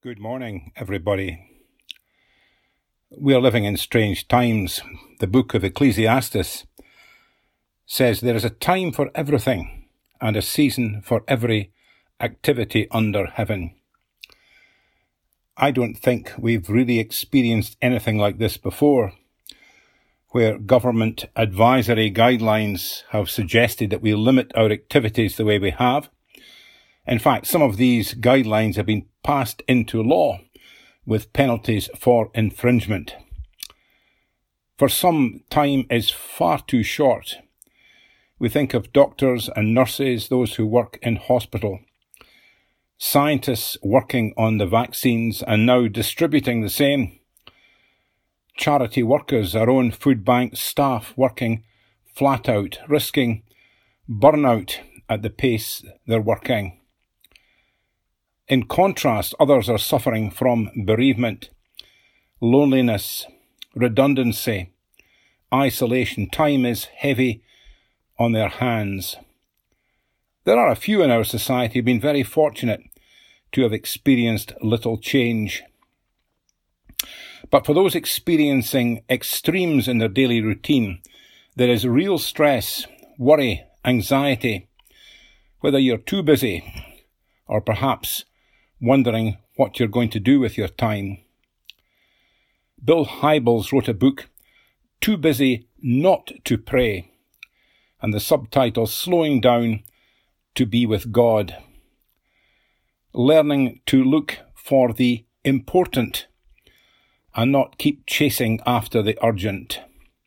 Good morning, everybody. We are living in strange times. The book of Ecclesiastes says there is a time for everything and a season for every activity under heaven. I don't think we've really experienced anything like this before, where government advisory guidelines have suggested that we limit our activities the way we have. In fact, some of these guidelines have been passed into law with penalties for infringement. For some, time is far too short. We think of doctors and nurses, those who work in hospital, scientists working on the vaccines and now distributing the same, charity workers, our own food bank staff working flat out, risking burnout at the pace they're working. In contrast, others are suffering from bereavement, loneliness, redundancy, isolation. Time is heavy on their hands. There are a few in our society who have been very fortunate to have experienced little change. But for those experiencing extremes in their daily routine, there is real stress, worry, anxiety, whether you're too busy or perhaps wondering what you're going to do with your time. Bill Hybels wrote a book, Too Busy Not to Pray, and the subtitle, Slowing Down to Be with God. Learning to look for the important and not keep chasing after the urgent.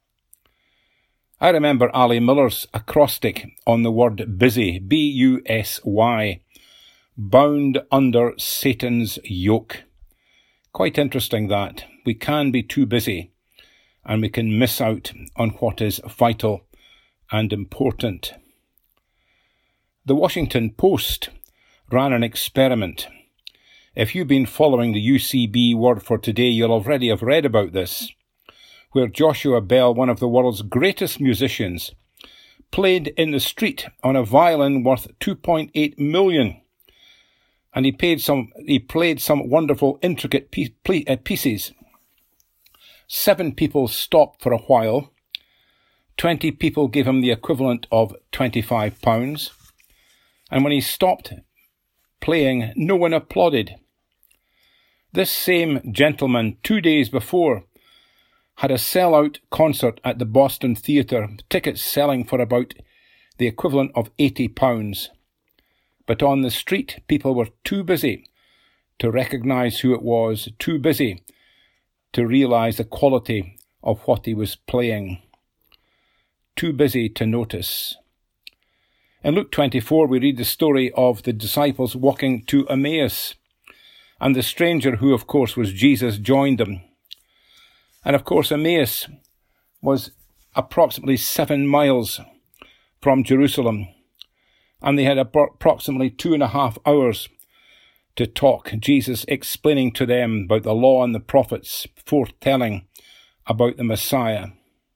I remember Ali Miller's acrostic on the word busy, B-U-S-Y, bound under Satan's yoke. Quite interesting that. We can be too busy and we can miss out on what is vital and important. The Washington Post ran an experiment. If you've been following the UCB Word for Today, you'll already have read about this, where Joshua Bell, one of the world's greatest musicians, played in the street on a violin worth $2.8 million. And he played some wonderful, intricate pieces. 7 people stopped for a while. 20 people gave him the equivalent of £25. And when he stopped playing, no one applauded. This same gentleman, 2 days before, had a sell-out concert at the Boston Theatre, tickets selling for about the equivalent of £80. But on the street, people were too busy to recognise who it was, too busy to realise the quality of what he was playing, too busy to notice. In Luke 24, we read the story of the disciples walking to Emmaus, and the stranger, who of course was Jesus, joined them. And of course, Emmaus was approximately 7 miles from Jerusalem, and they had approximately 2.5 hours to talk, Jesus explaining to them about the law and the prophets, foretelling about the Messiah.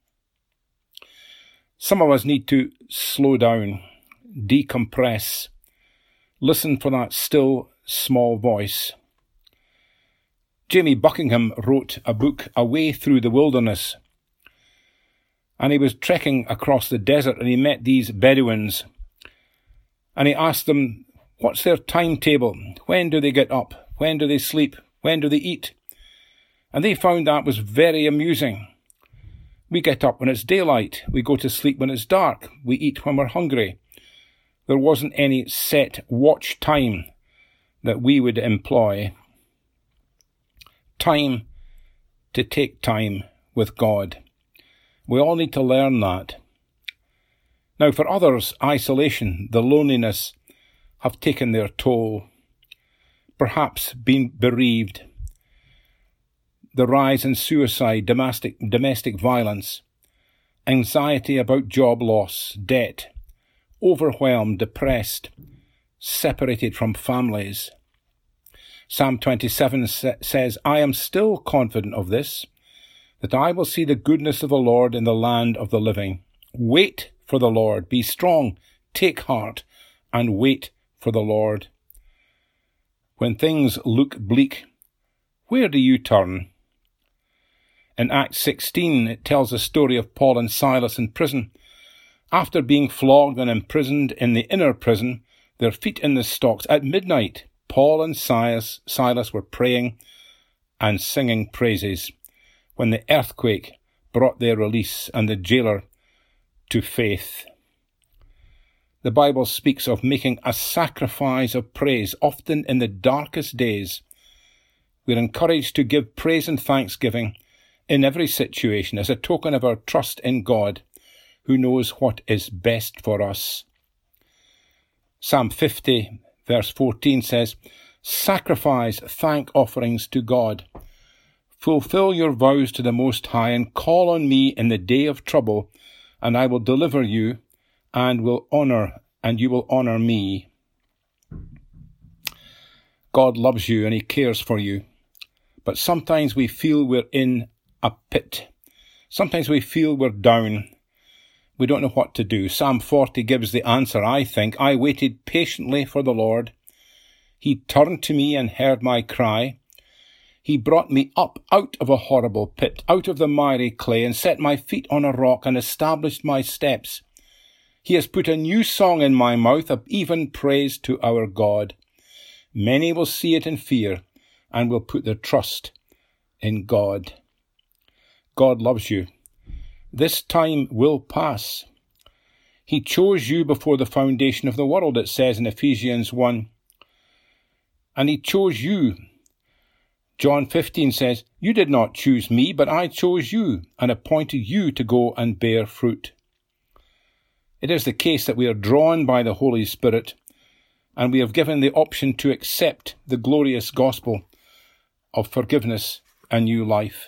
Some of us need to slow down, decompress, listen for that still, small voice. Jamie Buckingham wrote a book, A Way Through the Wilderness, and he was trekking across the desert and he met these Bedouins. And he asked them, what's their timetable? When do they get up? When do they sleep? When do they eat? And they found that was very amusing. We get up when it's daylight. We go to sleep when it's dark. We eat when we're hungry. There wasn't any set watch time that we would employ. Time to take time with God. We all need to learn that. Now, for others, isolation, the loneliness have taken their toll, perhaps been bereaved. The rise in suicide, domestic violence, anxiety about job loss, debt, overwhelmed, depressed, separated from families. Psalm 27 says, I am still confident of this, that I will see the goodness of the Lord in the land of the living. Wait for the Lord. Be strong, take heart, and wait for the Lord. When things look bleak, Where do you turn? In Acts 16, it tells the story of Paul and Silas in prison. After being flogged and imprisoned in the inner prison, their feet in the stocks, at midnight, Paul and Silas were praying and singing praises when the earthquake brought their release and the jailer to faith. The Bible speaks of making a sacrifice of praise, often in the darkest days. We're encouraged to give praise and thanksgiving in every situation as a token of our trust in God, who knows what is best for us. Psalm 50, verse 14 says, "Sacrifice thank offerings to God. Fulfill your vows to the Most High, and call on me in the day of trouble, and I will deliver you, and you will honour me." God loves you and He cares for you, but sometimes we feel we're in a pit. Sometimes we feel we're down. We don't know what to do. Psalm 40 gives the answer, I think. "I waited patiently for the Lord. He turned to me and heard my cry. He brought me up out of a horrible pit, out of the miry clay, and set my feet on a rock and established my steps. He has put a new song in my mouth, of even praise to our God. Many will see it and fear, and will put their trust in God." God loves you. This time will pass. He chose you before the foundation of the world, it says in Ephesians 1. And He chose you. John 15 says, "You did not choose me, but I chose you and appointed you to go and bear fruit." It is the case that we are drawn by the Holy Spirit, and we have given the option to accept the glorious gospel of forgiveness and new life.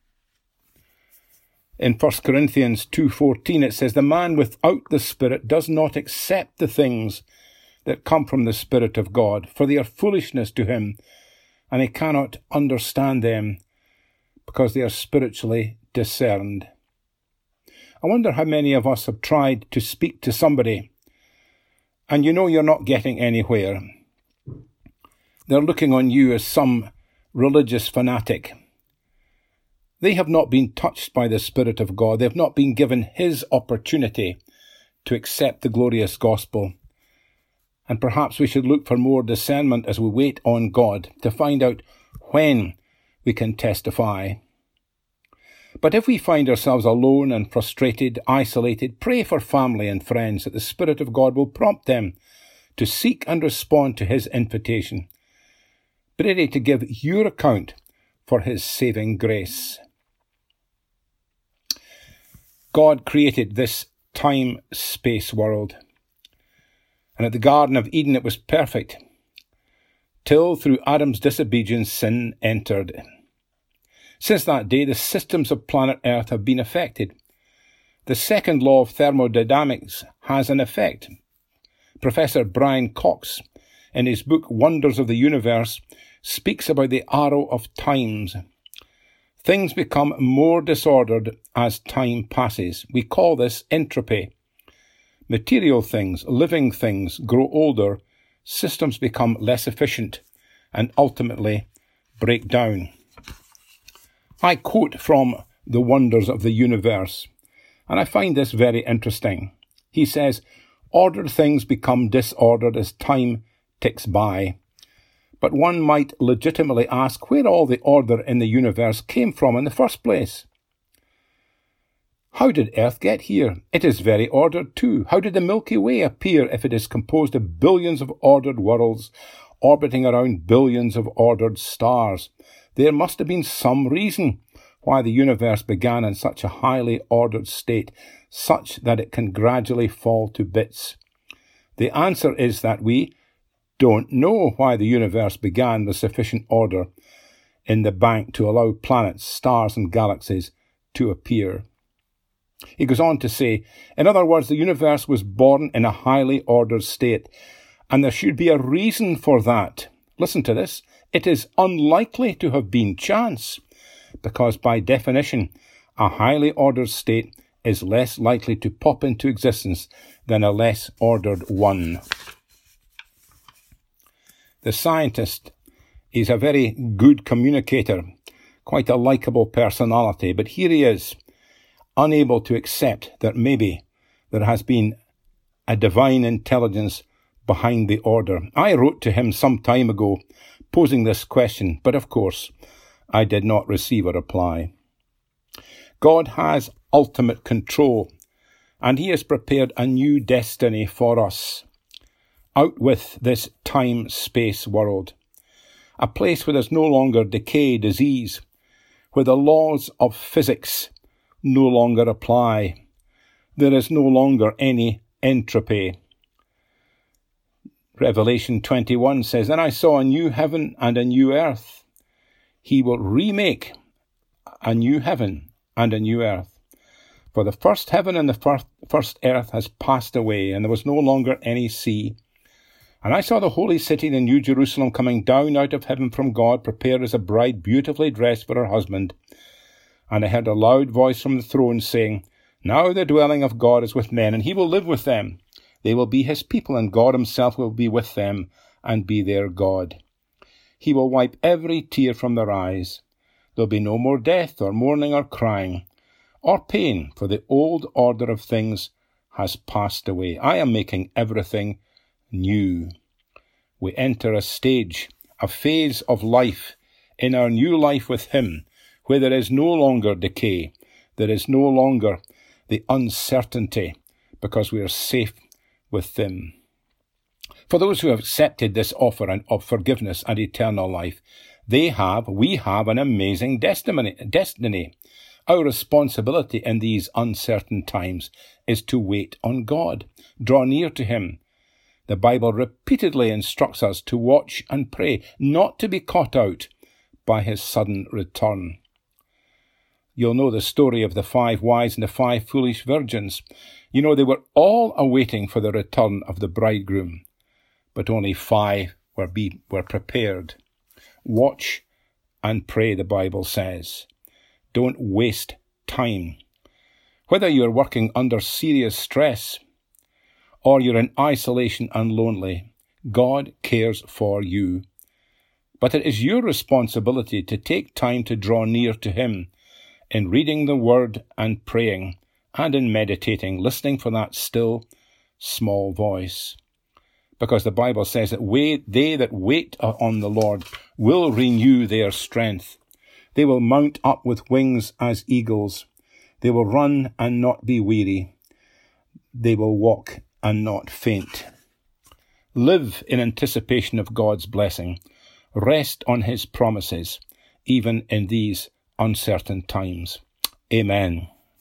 In 1 Corinthians 2:14 it says, "The man without the Spirit does not accept the things that come from the Spirit of God, for they are foolishness to him, and he cannot understand them, because they are spiritually discerned." I wonder how many of us have tried to speak to somebody, and you know you're not getting anywhere. They're looking on you as some religious fanatic. They have not been touched by the Spirit of God. They have not been given His opportunity to accept the glorious gospel. And perhaps we should look for more discernment as we wait on God to find out when we can testify. But if we find ourselves alone and frustrated, isolated, pray for family and friends that the Spirit of God will prompt them to seek and respond to His invitation. Be ready to give your account for His saving grace. God created this time-space world. And at the Garden of Eden it was perfect, till through Adam's disobedience sin entered. Since that day, the systems of planet Earth have been affected. The second law of thermodynamics has an effect. Professor Brian Cox, in his book Wonders of the Universe, speaks about the arrow of times. Things become more disordered as time passes. We call this entropy. Material things, living things, grow older, systems become less efficient, and ultimately break down. I quote from The Wonders of the Universe, and I find this very interesting. He says, "Ordered things become disordered as time ticks by. But one might legitimately ask where all the order in the universe came from in the first place. How did Earth get here? It is very ordered too. How did the Milky Way appear if it is composed of billions of ordered worlds orbiting around billions of ordered stars? There must have been some reason why the universe began in such a highly ordered state, such that it can gradually fall to bits. The answer is that we don't know why the universe began with sufficient order in the bank to allow planets, stars and galaxies to appear." He goes on to say, in other words, the universe was born in a highly ordered state, and there should be a reason for that. Listen to this. It is unlikely to have been chance, because by definition, a highly ordered state is less likely to pop into existence than a less ordered one. The scientist He's a very good communicator, quite a likeable personality, but here he is, unable to accept that maybe there has been a divine intelligence behind the order. I wrote to him some time ago posing this question, but of course I did not receive a reply. God has ultimate control, and he has prepared a new destiny for us. Out with this time-space world, a place where there's no longer decay, disease, where the laws of physics no longer apply. There is no longer any entropy. Revelation 21 says, "Then I saw a new heaven and a new earth." He will remake a new heaven and a new earth. For the first heaven and the first earth has passed away, and there was no longer any sea. And I saw the holy city, the new Jerusalem, coming down out of heaven from God, prepared as a bride beautifully dressed for her husband. And I heard a loud voice from the throne saying, "Now the dwelling of God is with men, and he will live with them. They will be his people, and God himself will be with them and be their God. He will wipe every tear from their eyes. There'll be no more death or mourning or crying or pain, for the old order of things has passed away. I am making everything new." We enter a stage, a phase of life in our new life with him, where there is no longer decay, there is no longer the uncertainty, because we are safe with him. For those who have accepted this offer of forgiveness and eternal life, we have an amazing destiny. Our responsibility in these uncertain times is to wait on God, draw near to him. The Bible repeatedly instructs us to watch and pray, not to be caught out by his sudden return. You'll know the story of the 5 wise and the 5 foolish virgins. You know, they were all awaiting for the return of the bridegroom, but only 5 were prepared. Watch and pray, the Bible says. Don't waste time. Whether you're working under serious stress or you're in isolation and lonely, God cares for you. But it is your responsibility to take time to draw near to him in reading the word and praying, and in meditating, listening for that still, small voice. Because the Bible says that they that wait on the Lord will renew their strength. They will mount up with wings as eagles. They will run and not be weary. They will walk and not faint. Live in anticipation of God's blessing. Rest on his promises, even in these uncertain times. Amen.